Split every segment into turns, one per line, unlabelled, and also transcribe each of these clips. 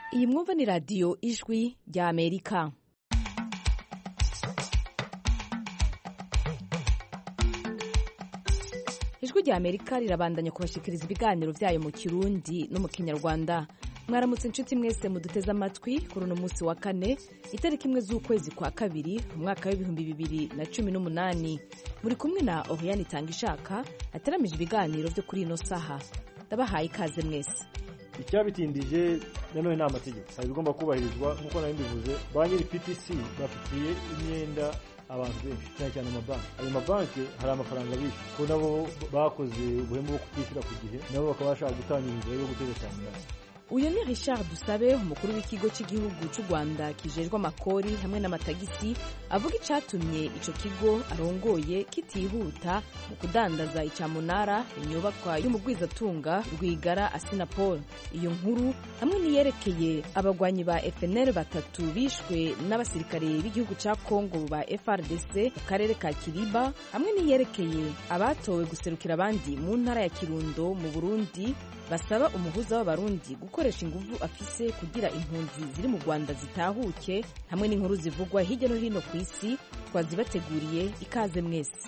Iyi mwumva ni radiyo ijwi rya Amerika. Ijwi rya Amerika rirabandanya kubashikiriza ibiganiro vyayo mu Kirundi no mu Kinyarwanda. Mwaramutse inshuti mwese muduteze amatwi kuri uno munsi wa kane itariki imwe z'ukwezi kwa kabiri umwaka w'ibihumbi 2018. Muri kumwe na Oriane Tangishaka ataramije ibiganiro vyo kuri ino saha. Ndabahaye ikaze mwese.
Icyabitindije nanone ni amategeko bigomba kubahirizwa nk'uko nari mbivuze. Ba nyiri PTC bafitiye imyenda abantu benshi cyane cyane amabanki. Ayo mabanki hari amafaranga bishe ko nabo bakoze ubuhemu bwo kwishyura ku gihe, nabo bakaba bashaka gutangira inzira yo guteza cyane.
Uyu ni Richard Dusabe, umukuru w'ikigo cy'igihugu cy'u Rwanda kijejwe amakori hamwe n'amatagisi, avuga icatumye ico kigo arongoye kitihuta mu kudandaza icamunara inyubakwa y'umugwizatunga Rwigara Asinapol. Iyo nkuru hamwe niyerekeye abagwanyi ba FNL batatu bishwe n'abasirikare b'igihugu ca Kongo ba FRDC mu karere ka Kiriba, hamwe niyerekeye abatowe guserukira abandi mu ntara ya Kirundo mu Burundi basaba umuhuza w'abarundi gukoresha inguvu afise kugira impunzi ziri mu Rwanda zitahuke, hamwe n'inkuru zivugwa hirya no hino ku isi twazibateguriye. Ikaze mwese.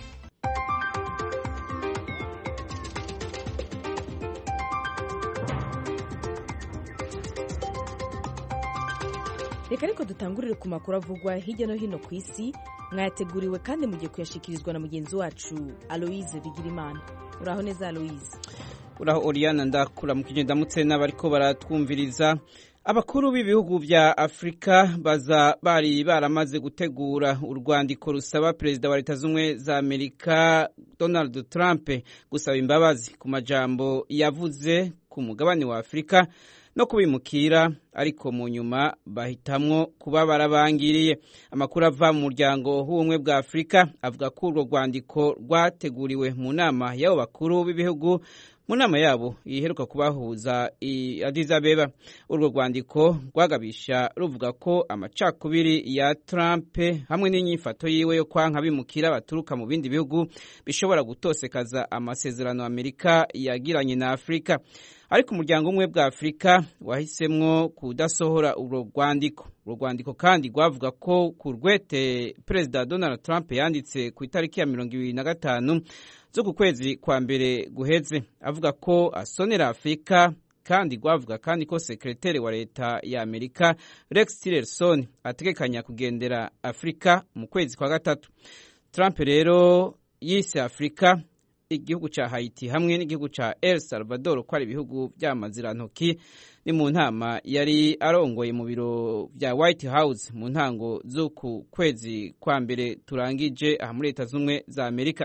Reka ariko dutangurire ku makuru avugwa hirya no hino ku isi, mwayateguriwe kandi mugiye kuyashikirizwa na mugenzi wacu Aloise Bigirimana. Uraho neza Aloise?
Uraho Oriana, ndakura mu kigenda mutse n'abariko baratwumviriza. Abakuru b'ibihugu vya Afrika bari baramaze gutegura urwandiko rusaba Perezida wa Leta Zunze za Amerika Donald Trump gusaba imbabazi ku majambo yavuze ku mugabane wa Afrika no kubimukira, ariko mu nyuma bahitamwo kuba barabangiriye. Amakuru ava mu muryango w'ubumwe bwa Afrika avuga ko urwo rwandiko rwateguriwe mu nama y'abo bakuru b'ibihugu mu nama yabo iheruka kubahuza i Addis Abeba. Urwo rwandiko rwagabisha ruvuga ko amacakubiri ya Trump hamwe n'inyifato yiwe yo kwanka bimukira baturuka mu bindi bihugu bishobora gutosekaza amasezerano Amerika yagiranye na Afrika. Ariko umuryango umwe bwa Afrika wahisemwo kudasohora urwo rwandiko. Urwo rwandiko kandi rwavuga ko ku rwete Perezida Donald Trump yanditse ku itariki ya 25 zo kwezi kwa mbere guheze, avuga ko asonera Afrika, kandi rwavuga kandi ko sekretari wa leta ya Amerika Rex Tillerson ategekanya kugendera Afrika mu kwezi kwa gatatu. Trump rero yise Afrika, igihugu ca Haiti hamwe n'igihugu ca El Salvador ko ari ibihugu by'amazirantoki. Ni mu ntama yari arongoye mu biro vya White House mu ntango zo ku kwezi kwa mbere turangije aha muri Leta Zunze za Amerika.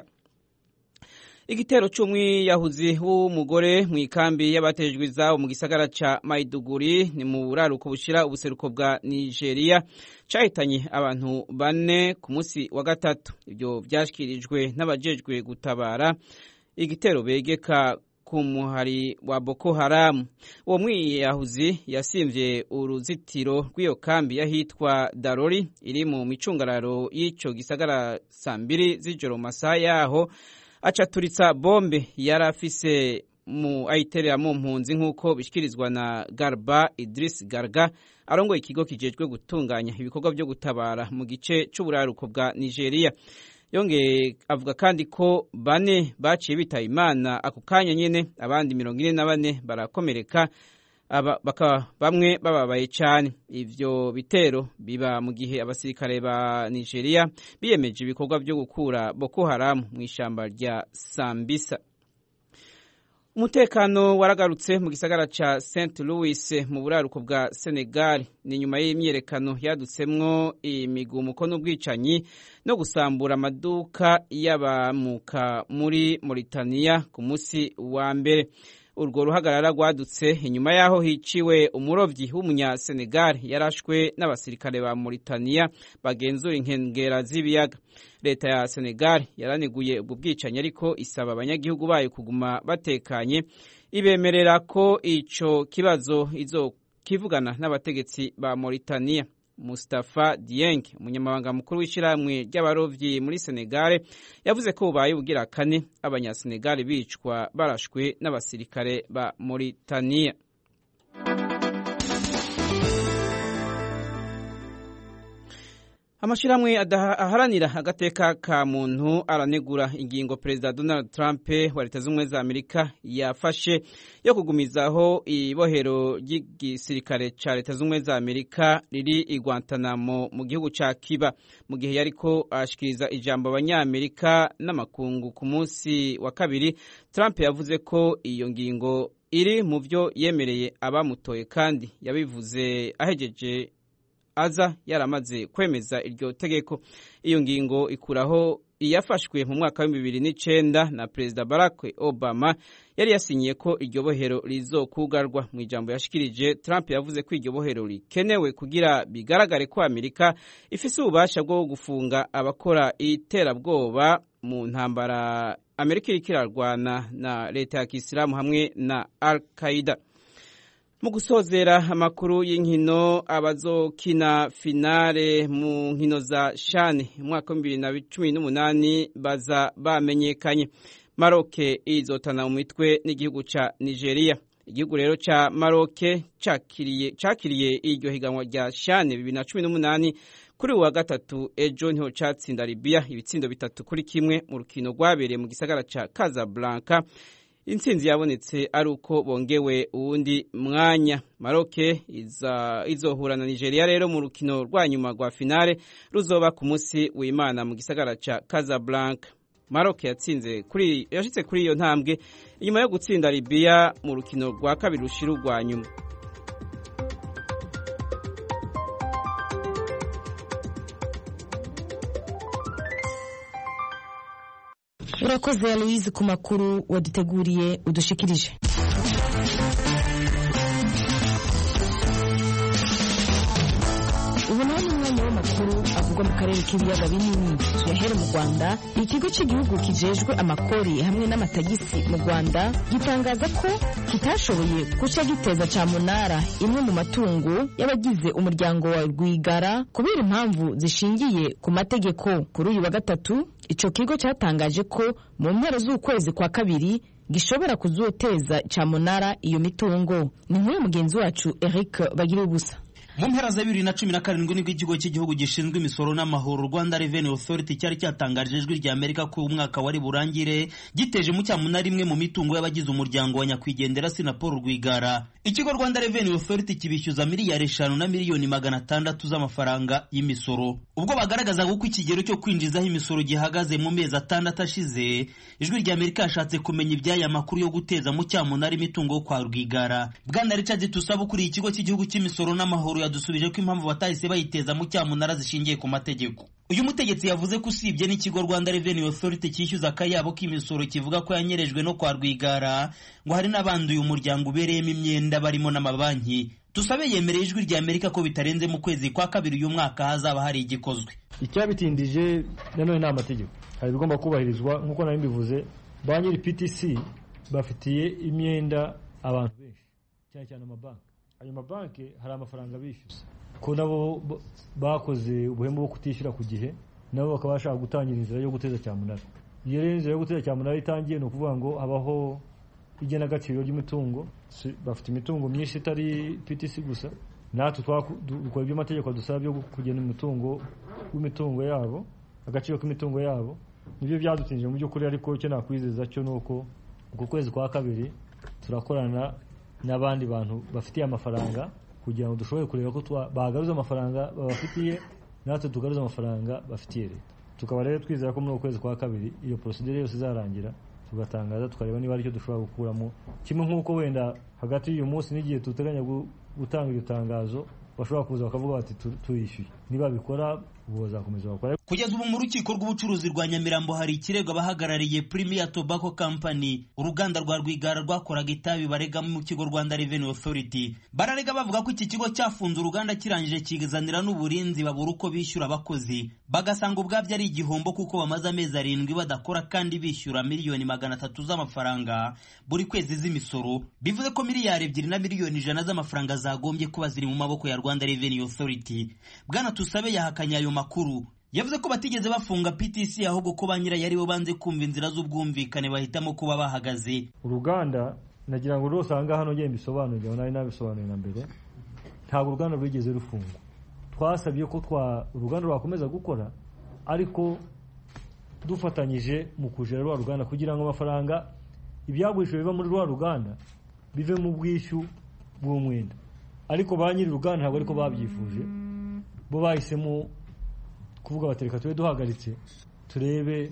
Igitero c'umwiyahuzi w'umugore mu ikambi y'abatejwe izabo mu gisagara ca Maiduguri ni mu buraruko bushira ubuseruko bwa Nigeria cahitanye abantu 4 ku munsi wa gatatu. Ibyo vyashikirijwe n'abajejwe gutabara igitero begeka ku muhari wa Boko Haram. Uwo mwiyahuzi yasimvye uruzitiro rw'iyo kambi yahitwa Darori iri mu micungararo y'ico gisagara saa 2 z'ijoro masaha yaho, acaturitsa bombe yarafise mu ayiterera mu mpunzi nk'uko bishikirizwa na Garba Idris Garga, arongoye ikigo kijejwe gutunganya ibikorwa byo gutabara mu gice c'uburaruko bwa Nigeria. Yongeye avuga kandi ko 4 baciye bita Imana ako kanya nyene, abandi 44 barakomereka, bamwe bababaye cyane. Ivyo bitero biba mu gihe abasirikare ba Nigeria biyemeje ibikorwa byo gukura Boko Haram mu ishamba rya Sambisa. Umutekano waragarutse mu gisagara ca St. Louis mu buraruko bwa Senegal ni nyuma y'imyerekano yadutsemwo imigumuko n'ubwicanyi no gusambura amaduka y'abamuka muri Mauritania ku munsi wa mbere. Urwo ruhagarara rwadutse inyuma yaho hiciwe umurovyi w'umunya Senegal yarashwe n'abasirikare ba Mauritania bagenzura inkengera z'ibiyaga. Leta ya Senegal yaraneguye ubwo bwicanyi, ariko isaba abanyagihugu bayo kuguma batekanye, ibemerera ko ico kibazo izokivugana n'abategetsi ba Mauritania. Mustafa Dieng, umunyamabanga mukuru w'ishiramwe ry'abarovyi muri Senegal, yavuze ko ubaye ubugira kane abanyasenegal bicwa barashwe n'abasirikare ba Mauritania. Amashirahamwe aharanira agateka ka muntu aranegura ingingo Perezida Donald Trump wa Leta Zunze Ubumwe za Amerika yafashe yo kugumizaho ibohero ry'igisirikare ca Leta Zunze Ubumwe za Amerika riri i Guantanamo mu gihugu ca Cuba mu gihe yariko ashikiriza ijambo abanyamerika n'amakungu ku munsi wa kabiri. Trump yavuze ko iyo ngingo iri mu vyo yemereye abamutoye kandi yabivuze ahejeje aza yaramaze kwemeza iryo tegeko. Iyo ngingo ikuraho iyafashwe mu mwaka wa 2009 na Perezida Barack Obama yari yasinyiye ko iryo bohero rizokugarwa. Mu ijambo yashikirije, Trump yavuze ko iryo bohero rikenewe kugira bigaragare ko Amerika ifise ububasha bwo gufunga abakora iterabwoba mu ntambara Amerika iriko irarwana na leta ya Kisilamu hamwe na Al-Qaeda. Mu gusozera amakuru y'inkino, abazokina finale mu nkino za CHAN mwaka wa 2018 baza bamenyekanye. Maroc izotana mu mitwe n'igihugu ca Nigeria. Igihugu rero ca Maroc cakiriye iryo higanwa rya CHAN 2018 kuri wa gatatu ejo niho catsinda Libya ibitsindo 3-1 mu rukino rwabereye mu gisagara ca Casablanca. Intsinzi yabonetse ari uko bongewe uwundi mwanya. Maroc izohura na Nigeria rero mu rukino rwa nyuma rwa finale ruzoba ku munsi w'Imana mu gisagara ca Casablanca. Maroc yashitse kuri iyo ntambwe inyuma yo gutsinda Libya mu rukino rwa kabiri rushira rwa nyuma.
Urakoze Aloise ku makuru waduteguriye udushikirije. Ubu naho umwanya w'amakuru avugwa mu karere k'ibiyaga binini. Tuyahere mu Rwanda. Ikigo cy'igihugu kijejwe amakori hamwe n'amatagisi mu Rwanda gitangaza ko kitashoboye guca giteza cyamunara imwe mu matungo y'abagize umuryango wa Rwigara kubera impamvu zishingiye ku mategeko. Kuri uyu wa gatatu ico kigo cyatangaje ko mu mpera z'ukwezi kwa kabiri gishobora kuzoteza cyamunara iyo mitungo. Ni nkuru mugenzi wacu Eric Bagirubusa.
Mu mpera za 2017 nibwo ikigo cy'igihugu gishinzwe imisoro n'amahoro Rwanda Revenue Authority cyari cyatangaje ijwi rya Amerika ko umwaka wari burangire giteje mu cyamunara imwe mu mitungo y'abagize umuryango wa nyakwigendera Sina Paul Rwigara. Ikigo Rwanda Revenue Authority kibishyuza miliyari 5 na miliyoni 600 z'amafaranga y'imisoro. Ubwo bagaragaza ko ikigero cyo kwinjizaho imisoro gihagaze mu mezi 6 ashize, ijwi rya Amerika yashatse kumenya ibyaya makuru yo guteza mu cyamunara imitungo kwa Rwigara. Bwana Richard Tusaba kuri ikigo cy'igihugu cy'imisoro n'amahoro yadusubije ko impamvu batahise bayiteza mu cyamunara zishingiye ku mategeko. Uyu mutegetsi yavuze ko usibye n'ikigo Rwanda Revenue Authority cyishyuza akayabo k'imisoro kivuga ko yanyerejwe no kwa Rwigara, ngo hari n'abanduye umuryango ubereyemo imyenda barimo n'amabanki. Tusabe yemereye ijwi rya Amerika ko bitarenze mu kwezi kwa kabiri uyu mwaka hazaba hari igikozwe.
Icyabitindije nanone nta mategeko hari bigomba kubahirizwa nk'uko nari mbivuze. Ba nyiri PTC bafitiye imyenda abantu benshi cyane amabanki. Ayo mabanki hari amafaranga bishyuza ko nabo bakoze ubuhemu bwo kutishyura ku gihe, nabo bakaba bashaka gutangira inzira yo guteza cyamunara. Iyo rero inzira yo guteza cyamunara itangiye, no kuvuga ngo habaho igenagaciro ry'imitungo. Bafite imitungo myinshi itari PTC gusa, natwe dukora ibyo amategeko dusaba byo kugena imitungo yabo, agaciro k'imitungo yabo. Nibyo byadutinje mu by'ukuri, ariko icyo nakwizeza cyo nuko uko kwezi kwa kabiri turakorana n'abandi bantu bafitiye amafaranga kugira ngo dushobore kureba ko bagaruza amafaranga babafitiye, natwe tugaruza amafaranga bafitiye leta. Tukaba rero twizera ko muri uko kwezi kwa kabiri iyo procedure yose izarangira, tugatangaza tukareba niba ari cyo dushobora gukuramo, kimwe nk'uko wenda hagati y'uyu munsi n'igihe tuteganya gutanga iryo tangazo bashobora kuza bakavuga bati tuyishyuye. Niba bikora ubu bazakomeza bakora.
Kugeza ubu mu rukiko rw'ubucuruzi rwa Nyamirambo hari ikirego abahagarariye Premier Tobacco Company, uruganda rwa Rwigara rwakoraga itabi, barega mu kigo Rwanda Revenue Authority. Bararega bavuga ko iki kigo cyafunze uruganda kirangije kigazanira n'uburinzi babura uko bishyura abakozi, bagasanga ubwabyo ari igihombo kuko bamaze amezi 7 badakora kandi bishyura miliyoni 300 z'amafaranga buri kwezi z'imisoro. Bivuze ko miliyari 2 na miliyoni 100 z'amafaranga zagombye kuba ziri mu maboko ya Rwanda Revenue Authority. Bwana Tusabe yahakanya ayo makuru. Yavuze ko batigeze bafunga PTC, ahubwo ko banyira yari bo banze kumva inzira z'ubwumvikane bahitamo kuba bahagaze.
Uruganda nagira ngo rwose aha ngaha nongeye mbisobanurire, nari nabisobanuye na mbere. Ntabwo uruganda rwigeze rufungwa, twasabye ko uruganda rwakomeza gukora ariko dufatanyije mu kujera rwa ruganda kugira ngo amafaranga ibyagurishijwe biva muri rwa ruganda bive mu bwishyu bw'umwenda. Ariko ba nyiri uruganda ntabwo ariko babyifuje, bo bahisemo kuvuga batereka tube duhagaritse turebe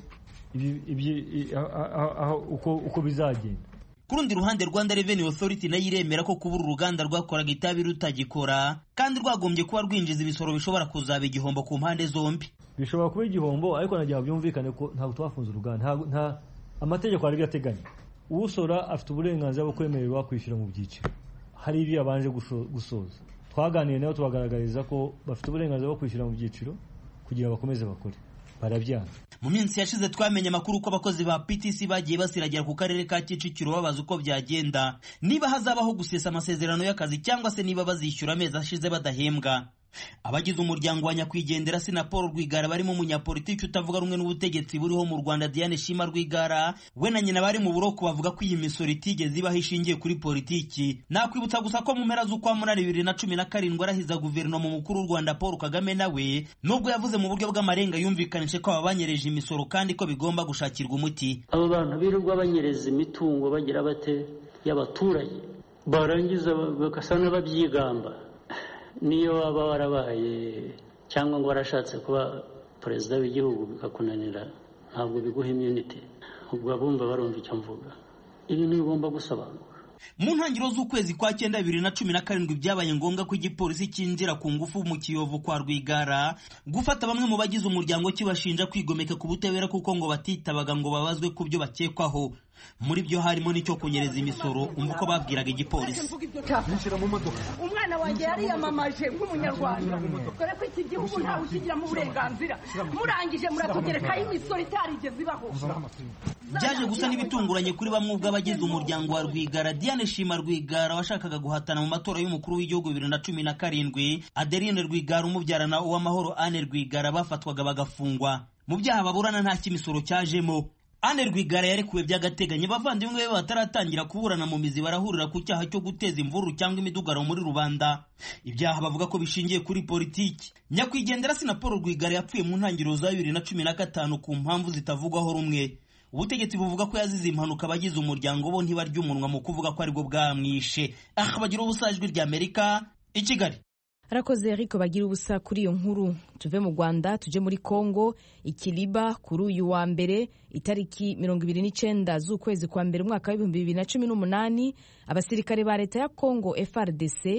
uko bizagenda.
Ku rundi ruhande Rwanda Revenue Authority nayo iremera ko kubura uruganda rwakoraga itabi rutagikora kandi rwagombye kuba rwinjiza ibisoro bishobora kuzaba igihombo ku mpande zombi.
Bishobora kuba igihombo ariko nagiye byumvikane ko ntabwo twafunze uruganda, nta amategeko ari byateganya. Usora afite uburenganzira bwo kwemererwa kwishyura mu byiciro. Hari ibyo yabanje gusoza. Twaganiye nabo tubagaragariza ko bafite uburenganzira bwo kwishyura mu byiciro kugira bakomeze bakore. Barabyanga.
Mu minsi yashize twamenye amakuru ko abakozi ba PTC bagiye basiragira ku karere ka Kicukiro babaza uko byagenda, niba hazabaho gusesa amasezerano y'akazi cyangwa se niba bazishyura amezi ashize badahembwa. Abagize umuryango wa nyakwigendera Paul Rwigara barimo umunyapolitiki utavuga rumwe n'ubutegetsi buriho mu Rwanda Diane Shima Rwigara we na nyina bari mu buroko bavuga ko iyi misoro itigeze ibaho ishingiye kuri politiki. Nakwibutsa gusa ko mu mpera z'ukwa Munani 2017 arahiza guverinoma mukuru w'u Rwanda Paul Kagame nawe nubwo yavuze mu buryo bw'amarenga yumvikanishe ko abanyereje imisoro kandi ko bigomba gushakirwa umuti.
Abo bantu birirwa banyereza imitungo bagira bate y'abaturage barangiza bakasana babyigamba. Niyo waba warabaye cyangwa ngo warashatse kuba perezida w'igihugu bikakunanira ntabwo biguha immunity, ubwo abumva barumva icyo mvuga. Ibintu bigomba gusobanuka.
Mu ntangiriro z'ukwezi kwa 9 2017 byabaye ngombwa ko igipolisi cyinjira ku ngufu mu Kiyovu kwa Rwigara gufata bamwe mu bagize umuryango kibashinja kwigomeka ku butabera kuko ngo batitabaga ngo babazwe ku byo bakekwaho. Muri byo harimo n'icyo kunyereza imisoro, umva uko babwiraga igipolisi.
Umwana wanjye yari yamamaje nk'umunyarwanda, dore ko iki gihugu ntawe ukigira mu burenganzira, murangije muratugerekaho imisoro itarigeze ibaho.
Byaje gusa n'ibitunguranye kuri bamwe ubwo abagize umuryango wa Rwigara. Diane Shima Rwigara washakaga guhatana mu matora y'umukuru w'igihugu 2017, Adeline Rwigara umubyarana uw'amahoro Anne Rwigara bafatwaga bagafungwa. Mu byaha baburana nta kimisoro cyajemo. Anne Rwigara yarekuwe by'agateganyo, bavandimwe be bataratangira kuburana mu mizi barahurira ku cyaha cyo guteza imvururu cyangwa imidugaro muri rubanda. Ibyaha bavuga ko bishingiye kuri politiki. Nyakwigendera Paul Rwigara yapfuye mu ntangiriro za 2015 ku mpamvu zitavugwaho rumwe. Ubutegetsi buvuga ko yazize impanuka, abagize umuryango bo ntibarya umunwa mu kuvuga ko aribwo bwamwishe. Bagira ubusa Ijwi ry'Amerika i Kigali.
Arakoze Eric bagira ubusa kuri iyo nkuru. Tuve mu Rwanda tuje muri Kongo. Ikiliba kuri uyu wa mbere itariki 29 z'ukwezi kwa mbere umwaka wa 2018 abasirikare ba leta ya Kongo FARDC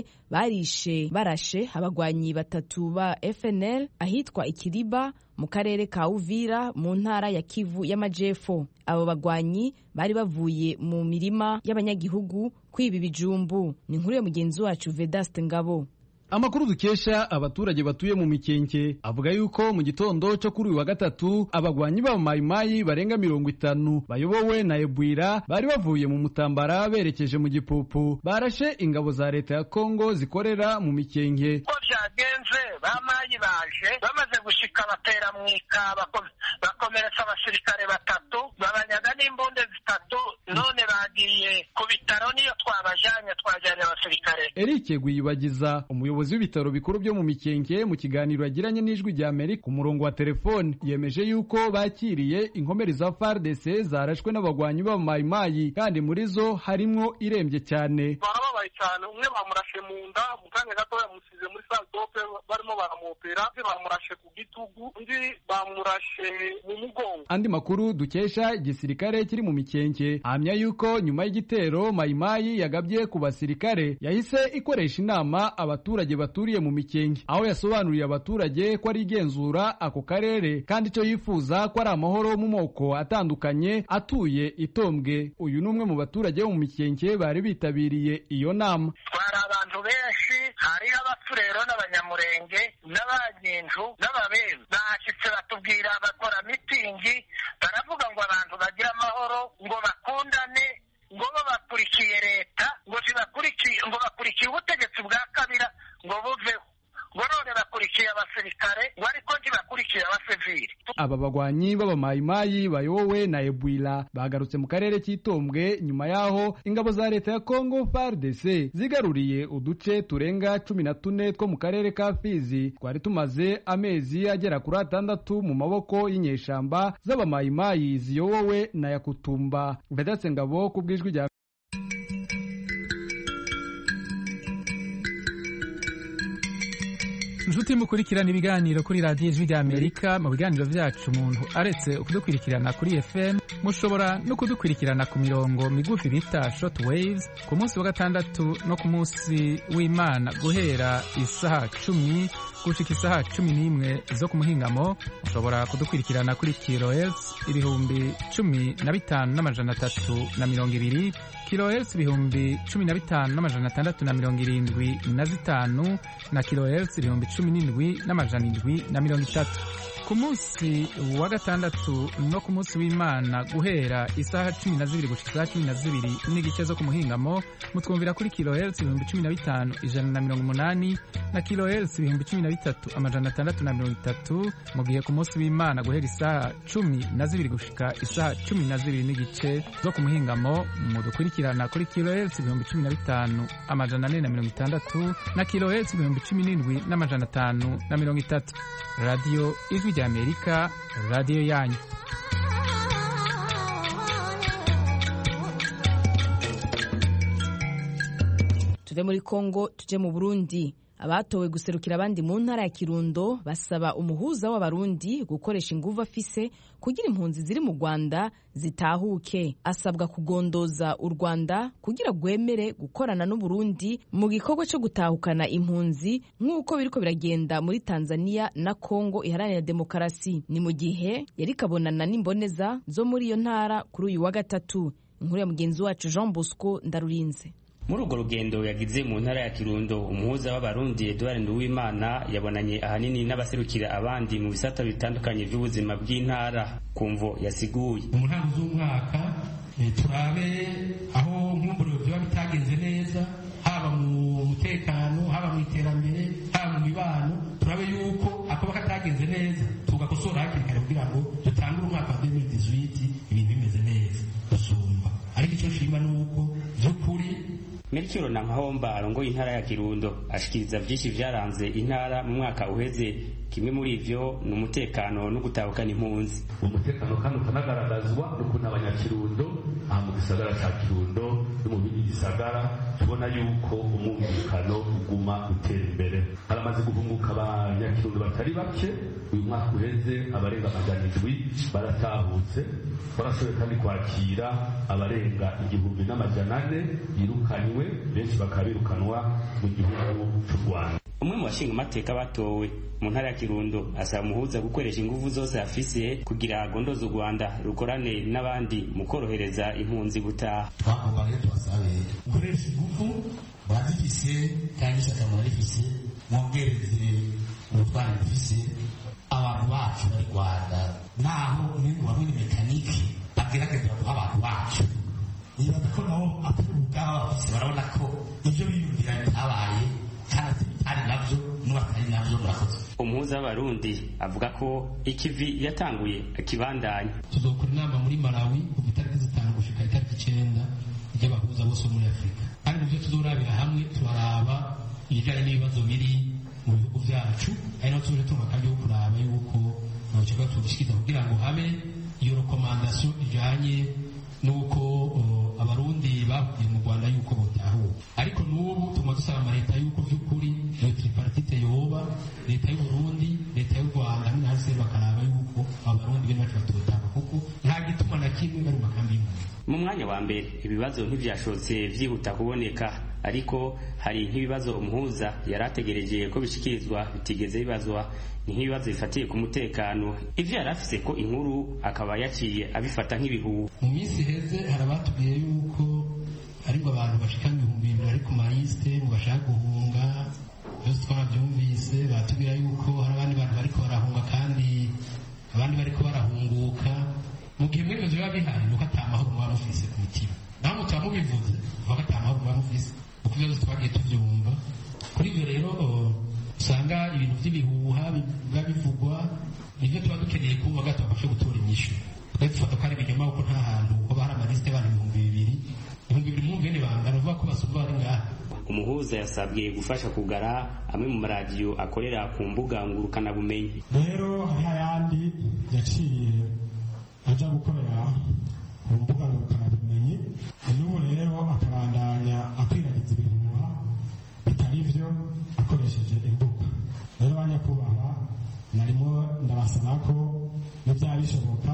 barashe abagwanyi batatu ba FNL ahitwa Ikiliba mu karere ka Uvira mu ntara ya Kivu y'Amajepfo. Abo bagwanyi bari bavuye mu mirima y'abanyagihugu kwiba ibijumbu. Ni inkuru ya mugenzi wacu Vedaste Ngabo.
Amakuru dukesha abaturage batuye mu Mikenke avuga yuko mu gitondo cyo kuri uyu wa gatatu abagwanyi ba Mayimayi barenga 50 bayobowe na Ebwira bari bavuye mu Mutambara berekeje mu Gipupu barashe ingabo za leta ya Kongo zikorera mu Mikenke.
Ko byagenze bamayi baje bamaze gushika batera mwika bakomeretsa abasirikare batatu babanyaga n'imbunde zitatu, none bagiye ku bitaro niyo twajyanye abasirikare.
Eric Guyibagiza umuyobozi w'ibitaro bikuru byo mu Mikenke mu kiganiro yagiranye n'Ijwi ry'Amerika ku murongo wa telefone yemeje yuko bakiriye inkomeri za FARDC zarashwe n'abagwanyi ba Mayimayi kandi muri zo harimo irembye cyane.
Barababaye cyane, umwe bamurashe mu nda, mukanya gato yamusize muri Sandope barimo baramopera, bamurashe ku gitugu, undi bamurashe mu mugongo. Andi
makuru dukesha igisirikare kiri mu Mikenke ahamya yuko nyuma y'igitero Mayimayi yagabye ku basirikare yahise ikoresha inama abaturage baturiye mu Mikenke, aho yasobanuriye abaturage ko ari igenzura ako karere kandi cyo yifuza ko ari amahoro mu moko atandukanye atuye itombwe. Uyu numwe mu baturage bo mu Mikenke bari bitabiriye iyo nama.
Twari abantu benshi, hari abafurero n'abanyamurenge n'abanyinju n'ababembe bahashitse batubwira bakora mitingi, baravuga ngo abantu bagira amahoro, ngo bakundane, ngo bakurikiye leta, ngo bakurikiye ubutegetsi bwa Kabila ngo buveho, ngo none bakurikiye abasirikare, ngo ariko ntibakurikiye abasivili.
Aba aba bagwanyi b'abamayimayi bayobowe na Ebwila bagarutse mu karere cy'Itombwe nyuma yaho ingabo za leta ya Congo FARDC zigaruriye uduce turenga 14 two mu karere ka Fizi twari tumaze amezi agera kuri 6 mu maboko y'inyeshamba z'abamayimayi ziyobowe na Yakutumba. Vedatse Ngabo ku bwijwi rya
Nshuti mukurikirana ibiganiro kuri Radio Ijwi ry'Amerika. Mu biganiro vyacu umuntu aretse kudukurikirana kuri FM mushobora no kudukurikirana ku mirongo migufi bita short waves ku munsi wa gatandatu no ku munsi w'Imana guhera isaha 10 gushika isaha 11 zo ku muhingamo. Mushobora kudukurikirana kuri kilohertz 15,320 kilohertz 15,675 na kilohertz 17,730. Ku munsi wa gatandatu no ku munsi w'Imana guhera isaha 12 gushika 12 n'igice zo ku muhingamo mutwumvira kuri kilohertz 15,180 na kilohertz 13,630. Mu gihe ku munsi w'Imana guhera isaha 12 gushika isaha 12 n'igice zo ku muhingamo mudukurikirana kuri kilohertz 15,460 na kilohertz 17,530. Radio Ijwi ry'Amerika, radio yanyu.
Tuve muri Kongo tuje mu Burundi. Abatowe guserukira abandi mu ntara ya Kirundo basaba umuhuza w'abarundi gukoresha inguvu afise kugira impunzi ziri mu Rwanda zitahuke. Asabwa kugondoza u Rwanda kugira gwemere gukorana n'u Burundi mu gikorwa cyo gutahukana impunzi nk'uko biriko biragenda muri Tanzania na Kongo iharanira demokarasi. Ni mu gihe yari kabonana n'imboneza zo muri iyo ntara kuri uyu wa gatatu. Inkuru ya mugenzi wacu Jean Bosco Ndarurinze.
Muri urwo rugendo yagize mu ntara ya Kirundo, umuhuza w'abarundi Edouard Nduwimana yabonanye ahanini n'abaserukira abandi mu bisata bitandukanye by'ubuzima bw'intara. Kumvo yasiguye
mu ntango z'umwaka turabe aho nkumburo byo bitagenze neza, haba mu mutekano, haba mu iterambere, haba mu mibano, turabe yuko akoba katagenze neza tugakosora hakiri kare kugira ngo dutangure umwaka wa 2018 ibintu bimeze neza gusumba. Ariko icyo shima nuko by'ukuri
Melchior Nankahomba arongoye intara ya Kirundo ashikiriza byinshi byaranze intara mu mwaka uheze. Kimwe muri ivyo ni umutekano no gutahukana impunzi.
Umutekano kandi ukanagaragazwa n'ukuntu abanyakirundo mu gisagara cya Kirundo no mu bindi gisagara tubona yuko umwumvikano uguma utera imbere. Haramaze guhunguka abanyakirundo batari bake. Uyu mwaka uheze abarenga 700 baratahutse, barashoboye kandi kwakira abarenga 1,400 yirukanywe, benshi bakabirukanwa mu gihugu cy'u Rwanda.
Umwe mu bashinga amateka batowe mu ntara ya Kirundo asaba umuhuza gukoresha ingufu zose afise kugira agondoze u Rwanda rukorane n'abandi mu korohereza impunzi gutaha.
Twakubaye twasabe gukoresha ingufu bazifise kandi shakamara rifise mwongereze ubutwari rifise abantu bacu bari Rwanda, naho n'ingo bamwe mekaniki bagerageza guha abantu bacu niba ko nabo apuruka barabona ko ibyo biyumvira bitabaye kandi ari nabyo n'ubakari nabyo murakoze.
Umuhuza w'abarundi avuga ko ikivi yatanguye akibandanya.
Tuzokora inama muri Malawi kuva itariki 5 gushika itariki 9 y'abahuza bose muri Afrika, kandi ibyo tuzorabira hamwe turaraba ibijyanye n'ibibazo biri mu bihugu byacu, ari naho tuje tunga kandi yo kuraba yuko nocyo tubishyikiza kugira ngo habe iyo recommandation ijanye nuko abarundi bavuye mu Rwanda yuko botahuka. Ariko n'ubu tuma dusaba leta yuko by'ukuri tripartite yoba leta y'u Burundi, leta y'u Rwanda n'ahase bakaraba yuko abarundi bene bacu batotaha, kuko nta gituma na kimwe bari makambi.
Mu mwanya wa mbere ibibazo ntivyashotse vyihuta kuboneka, ariko hari nk'ibibazo umuhuza yarategereje ko bishikirizwa bitigeze bibazwa, ni nk'ibibazo bifatiye ku mutekano. Ivyo yarafise ko inkuru akaba yaciye abifata nk'ibihuha.
Mu minsi heze harabatubwiye yuko ariko abantu bashika 200 ari ku mariste mu bashaka guhunga. Byose twabyumvise, batubwira yuko hari abandi bantu bariko barahunga kandi abandi bariko barahunguka. Mu gihe mwebwe biba bihari nuko atamahoro muba mufise ku mutima, naho mutamubivuze vuga atamahoro muba mufise, kuko byose twagiye tubyumva. Kuri ibyo rero usanga ibintu by'ibihuha biba bivugwa nivyo tuba dukeneye kumva gato bafashe gutora inyishu. Twe dufata ko ari ibinyoma kuko nta hantu hoba hari amalisite y'abantu 2,000 mwumvene bangana uvuga ko basumba bari ngaha.
Umuhuza yasabwe gufasha kugara amwe mu maradiyo akorera ku mbuga ngurukanabumenyi.
Rero hari ayandi yaciye aja gukorera ku mbuga ngurukanabumenyi, n'ubu rero akabandanya akwiragiza ibintu bitari byo akoresheje imbuga. Rero banyakubahwa narimo ndabasaba ko nibyaba bishoboka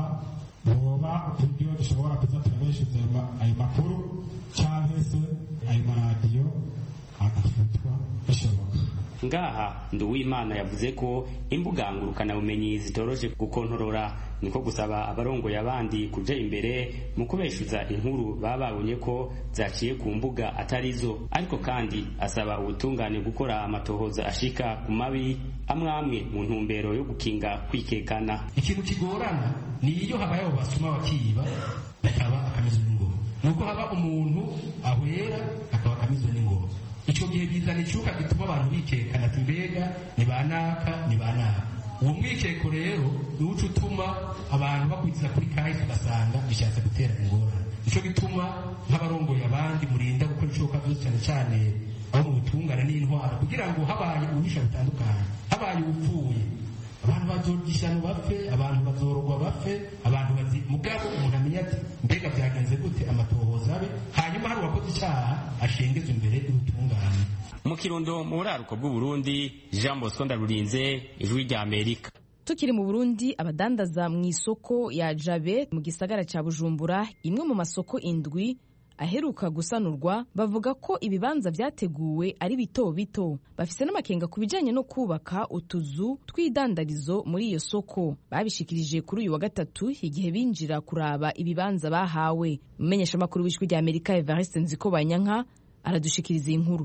boba uburyo dushobora kuza turabeshuza ayo makuru cyangwa se ayo maradiyo agafatwa bishoboka.
Ngaha Nduwimana yavuze ko imbuga ngurukanabumenyi zitoroshe gukontorora, niko gusaba abarongoye abandi kuja imbere mu kubeshuza inkuru bababonye ko zaciye ku mbuga atarizo, ariko kandi asaba ubutungane gukora amatohoza ashika ku mabi amwamwe mu ntumbero yo gukinga kwikekana.
Ikintu kigorana ni iyo habaye basuma bakiba bakaba akamizwe n'ingoro, nuko haba umuntu ahwera akaba akamizwe n'ingoro. Ico gihe bizana icuka gituma abantu bikekana ati mbega ni banaka. Uwo mwikeko rero ni uca utuma abantu bakwiza kuri kahise ugasanga bishatse gutera ingorane. Ico gituma nk'abarongoye abandi murinda gukora icoka vyose cyane cyane aho mu butungane n'intwaro, kugira ngo habaye ububisha butandukanye, habaye ubupfuye abantu bazorgishana bapfe, abantu bazorogwa bapfe, abantu mugabo umuntu amenya ati mbega byagenze gute, amatohoza abe, hanyuma hari uwakoze icyaha ashengezwe imbere y'ubutungane.
Mu Kirundo mu buraruko bw'u Burundi, Jean Bosco Ndarurinze, Ijwi rya Amerika.
Tukiri mu Burundi, abadandaza mu isoko ya Jabe mu gisagara cya Bujumbura, imwe mu masoko indwi aheruka gusanurwa, bavuga ko ibibanza byateguwe ari bito bito. Bafise n'amakenga ku bijanye no kubaka utuzu tw'idandarizo muri iyo soko. Babishikirije kuri uyu wa gatatu igihe binjira kuraba ibibanza bahawe. Umumenyesha makuru w'Ijwi rya Amerika Evariste Nzikobanyanka aradushikiriza inkuru.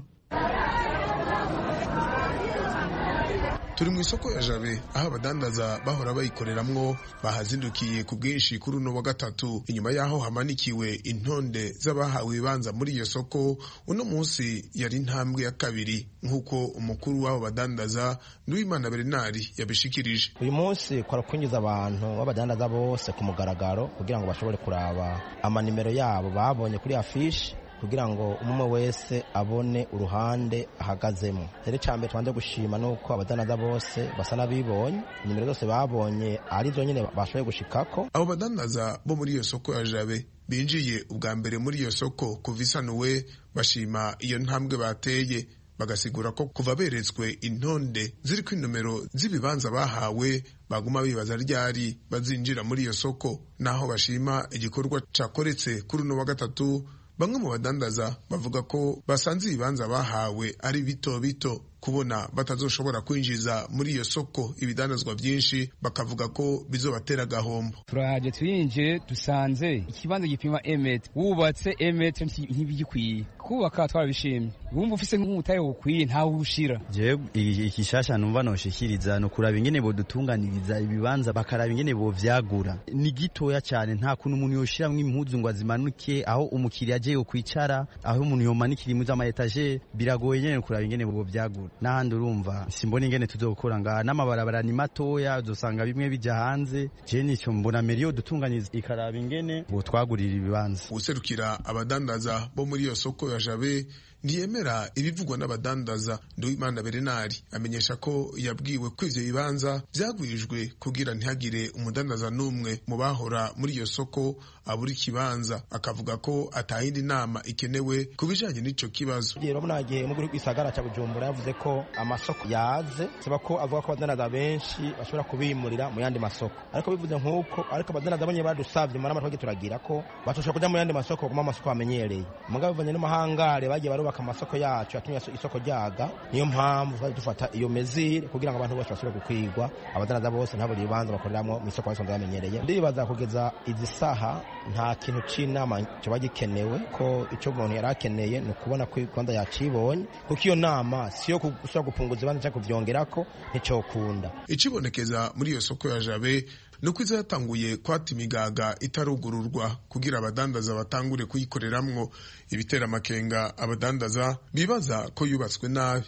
Turi mu isoko ya Jabe aho abadandaza bahora bayikoreramwo bahazindukiye ku bwinshi kuri uno wa gatatu, inyuma yaho hamanikiwe intonde z'abahawe ibibanza muri iyo soko. Uno munsi yari intambwe ya kabiri nk'uko umukuru w'abo badandaza Nduwimana Bernard yabishikirije.
Uyu munsi kwara kwinjiza abantu b'abadandaza bose ku mugaragaro kugira ngo bashobore kuraba amanimero yabo babonye kuri afishe, kugira ngo umwe wese abone uruhande ahagazemo. Rero cyambere twande gushima nuko abadandaza bose basa nabibonye, nimero zose babonye ari zo nyene bashoboye gushikako.
Abo badandaza bo muri iyo soko ya Jabe binjiye ubwa mbere muri iyo soko kuva isanuwe, bashima iyo ntambwe bateye, bagasigura ko kuva beretswe intonde ziriko inomero z'ibibanza bahawe baguma bibaza ryari bazinjira muri iyo soko. Naho bashima igikorwa cakoretse kuri uno wa gatatu, bamwe mu badandaza bavuga ko basanze ibibanza bahawe ari bito bito, kubona batazoshobora kwinjiza muri iyo soko ibidandazwa byinshi, bakavuga ko bizobatera gahombo.
Turahaje twinjiye dusanze ikibanza gipima emet, wubatse emet ntibigikwiye kubaka, twarabishimye. Wumva ufise nk'umutaye ukwiye ntawe ushira.
Je ikishasha numva noshikiriza no kuraba ingene bo dutunganiriza ibibanza, bakaraba ingene bo vyagura. Ni gitoya cyane, nta kuntu umuntu yoshiramwe impuzu ngo azimanuke aho umukiriya aje yo kwicara, aho umuntu yomanikira impuzu ama etage, biragoye nyene kuraba ingene bo vyagura. N'ahandi urumva simbona ingene tuzokora ngaha, n'amabarabara ni matoya, uzosanga bimwe bija hanze. Je nicyo mbona meriyo dutunganiza ikaraba ingene bo twagurira ibibanza.
Userukira abadandaza bo muri iyo soko ya Jabe ntiyemera ibivugwa n'abadandaza. Nduwimana Bernard amenyesha ko yabwiwe ko ivyo bibanza vyagwirijwe kugira ntihagire umudandaza n'umwe mu bahora muri iyo soko abura ikibanza, akavuga ko atahindi nama ikenewe kubijanye n'ico kibazo.
Rero munagiye mu gihugu gisagara cya Bujumbura yavuze ko amasoko yaze, saba ko avuga ko abadandaza benshi bashobora kubimurira mu yandi masoko, ariko bivuze nk'uko ariko abadandaza bonye badusavye muri amatwage turagira ko batoshobora kuja mu yandi masoko kuma amasoko amenyereye. Mugabo bivanye n'amahangare bagiye barubaka amasoko yacu yatumye isoko ryaga, niyo mpamvu twari dufata iyo mezire kugira ngo abantu bose bashobore gukwigwa, abadandaza bose ntabwo ibibanza bakoreramwo mu isoko basanzwe bamenyereye. Ndibaza kugeza izi saha nta kintu c'inama cyoba gikenewe, ko ico umuntu yari akeneye ni ukubona ko Rwanda yacibonye, kuko iyo nama siyo gusaba gupunguza ibibanza cyangwa kuvyongerako nticokunda.
Icibonekeza muri iyo soko ya Jabe nuko iza yatanguye kwata imigaga itarugururwa kugira abadandaza batangure kuyikoreramwo, ibitera amakenga abadandaza bibaza ko yubatswe nabi.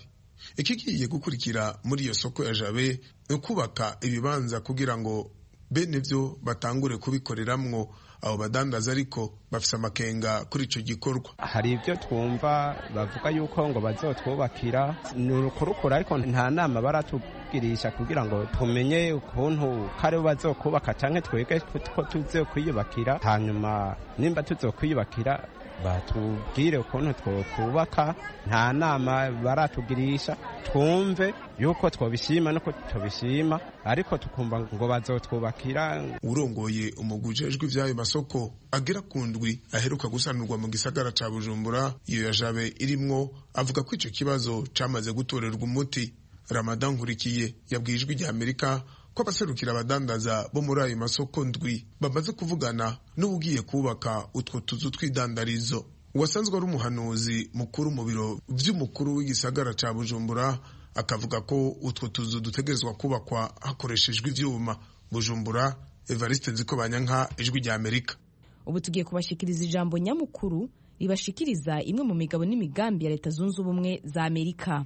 ikigiye gukurikira muri iyo soko ya Jabe no kubaka ibibanza kugira ngo bene vyo batangure kubikoreramwo. Abo badandaza ariko bafise amakenga kuri ico gikorwa.
Hari ibyo twumva bavuga yuko ngo bazotwubakira ni urukurukura, ariko nta nama baratugirisha kugira ngo tumenye ukuntu kare bazokubaka canke twege ko tuzokwiyubakira. Hanyuma nimba tuzokwiyubakira batubwire ukuntu twokubaka. Nta nama baratugirisha twumve yuko twobishima nuko tubishima, ariko tukumva ngo bazotwubakira.
Urongoye umugwi ujejwe ivyayo masoko agera ku ndwi aheruka gusanurwa mu gisagara ca Bujumbura, iyo ya Jabe irimwo, avuga ko ico kibazo camaze gutorerwa umuti. Ramadan Nkurikiye yabwiye Ijwi rya Amerika ko abaserukira abadandaza bo muri ayo masoko ndwi bamaze kuvugana n'ugiye kubaka utwo tuzu tw'idandarizo. Uwasanzwe ari umuhanuzi mukuru mu biro vy'umukuru w'igisagara ca Bujumbura akavuga ko utwo tuzu dutegerezwa kubakwa hakoreshejwe ivyuma. Bujumbura, Evariste Nzikobanyanka, Ijwi rya Amerika.
Ubu tugiye kubashikiriza ijambo nyamukuru ribashikiriza imwe mu migabo n'imigambi ya Leta Zunze Ubumwe za Amerika.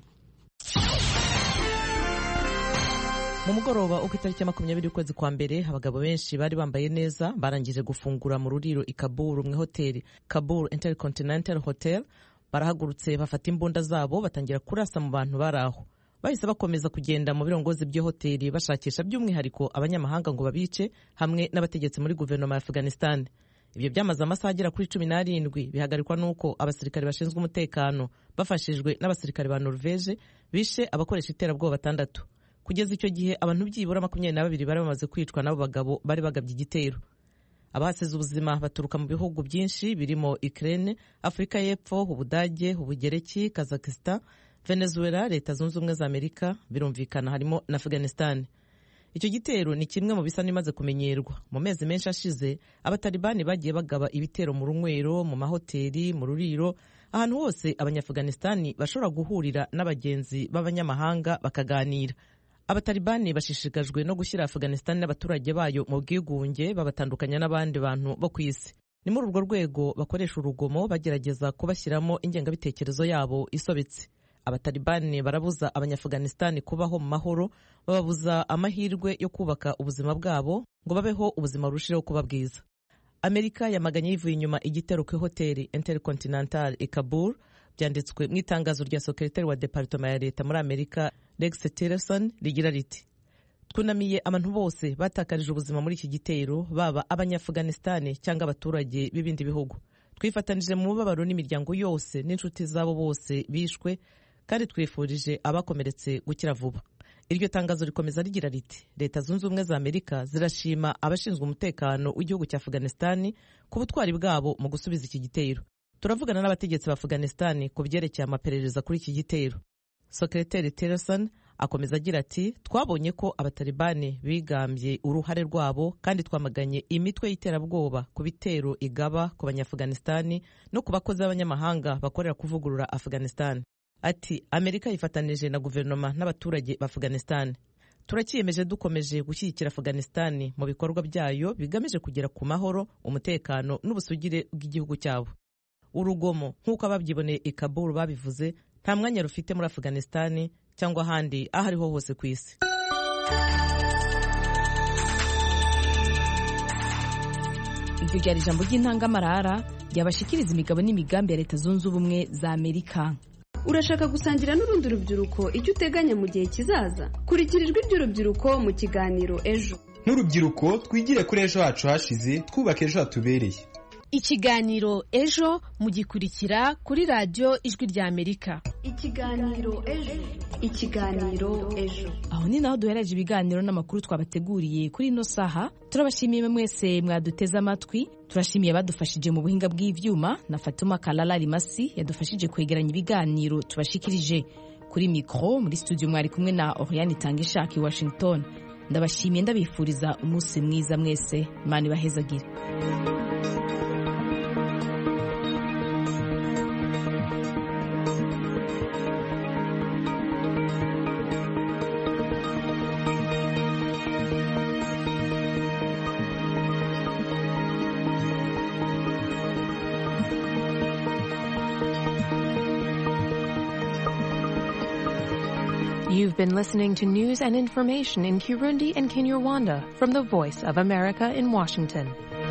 Mu mugoroba uko itariki 20 ukwezi kwa mbere, abagabo benshi bari bambaye neza barangije gufungura mu ruriro i Kabul mu hoteli Kabul Intercontinental Hotel. Barahagurutse bafata imbunda zabo batangira kurasa mu bantu baraho. Bahise bakomeza kugenda mu birongozi by'iyo hoteli bashakisha by'umwihariko abanyamahanga ngo babice hamwe n'abategetsi muri guverinoma ya Afghanistan. Ibyo byamaze amasaha agera kuri 17 bihagarikwa nuko abasirikare bashinzwe umutekano bafashijwe n'abasirikare ba Norvege bishe abakoresha iterabwoba 6. Kugeza icyo gihe abantu byibura 22 bari bamaze kwicwa n'abo bagabo bari bagabye igitero. Abahasize ubuzima baturuka mu bihugu byinshi birimo Ukraine, Afrika y'Epfo, Ubudage, Ubugereki, Kazakhstan, Venezuela, Leta Zunze Ubumwe za Amerika, birumvikana harimo na Afghanistan. Icyo gitero ni kimwe mu bisa nimaze kumenyerwa. Mu mezi menshi ashize, abatalibani bagiye bagaba ibitero mu runywero, mu mahoteli, mu ruriro, ahantu hose abanyafghanistani bashobora guhurira n'abagenzi b'abanyamahanga bakaganira. Abatalibani bashishikajwe no gushyira Afghanistan n'abaturage bayo mu bwigunge babatandukanya n'abandi bantu bo ku isi. Ni muri urwo rwego bakoresha urugomo bagerageza kubashyiramo ingengabitekerezo yabo isobetse. Abatalibani barabuza abanyafghanistan kubaho mu mahoro, bababuza amahirwe yo kubaka ubuzima bwabo ngo babeho ubuzima burushijeho kuba bwiza. Amerika yamaganye yivuye inyuma igitero ku hoteli Intercontinental i Kabul. Byanditswe mu itangazo rya Secretary wa Department ya Leta muri Amerika Rex Tillerson rigira riti: twunamiye abantu bose batakarije ubuzima muri iki gitero, baba abanyafghanistan cyangwa abaturage b'ibindi bihugu. Twifatanije mu mubabaro n'imiryango yose n'inshuti zabo bose bishwe, kandi twifurije abakomeretse gukira vuba. Iryo tangazo rikomeza rigira riti: Leta Zunze Ubumwe za Amerika zirashima abashinzwe umutekano w'igihugu cya Afghanistan ku butwari bwabo mu gusubiza iki gitero. Turavugana n'abategetsi ba Afghanistan ku byerekeye amaperereza kuri iki gitero. Secretary Tillerson akomeza agira ati: twabonye ko abatalibani bigambye uruhare rwabo, kandi twamaganye imitwe y'iterabwoba ku bitero igaba ku banyafghanistan no ku bakozi b'abanyamahanga bakorera kuvugurura Afghanistan. Ati: Amerika yifatanije na guverinoma n'abaturage ba Afghanistan. Turakiyemeje dukomeje gushyigikira Afghanistan mu bikorwa byayo bigamije kugera ku mahoro, umutekano n'ubusugire bw'igihugu cyabo. Urugomo nk'uko ababyiboneye i Kabul babivuze nta mwanya rufite muri Afghanistan cyangwa ahandi aho ariho hose ku isi.
Iryo ryari ijambo ry'intangamarara ryabashikiriza imigabo n'imigambi ya Leta Zunze Ubumwe za Amerika.
Urashaka gusangira n'urundi rubyiruko icyo uteganya mu gihe kizaza? Kurikira ijwi ry'urubyiruko mu kiganiro Ejo.
N'urubyiruko twigire kuri ejo hacu hashize, twubaka ejo hatubereye.
Ikiganiro Ejo mugikurikira kuri radio Ijwi rya Amerika.
Ikiganiro Ejo.
Aho ni naho duhereje ibiganiro n'amakuru twabateguriye kuri ino saha. Turabashimiye mwese mwaduteze amatwi. Turashimiye badufashije mu buhinga bw'ivyuma na Fatuma Kalala Limasi yadufashije kwegeranya ibiganiro tubashikirije. Kuri mikro muri studio mwari kumwe na Oriane Tangishaki Washington. Ndabashimiye ndabifuriza umunsi mwiza mwese. Imana ibahezagire.
You've been listening to news and information in Kirundi and Kinyarwanda from the Voice of America in Washington.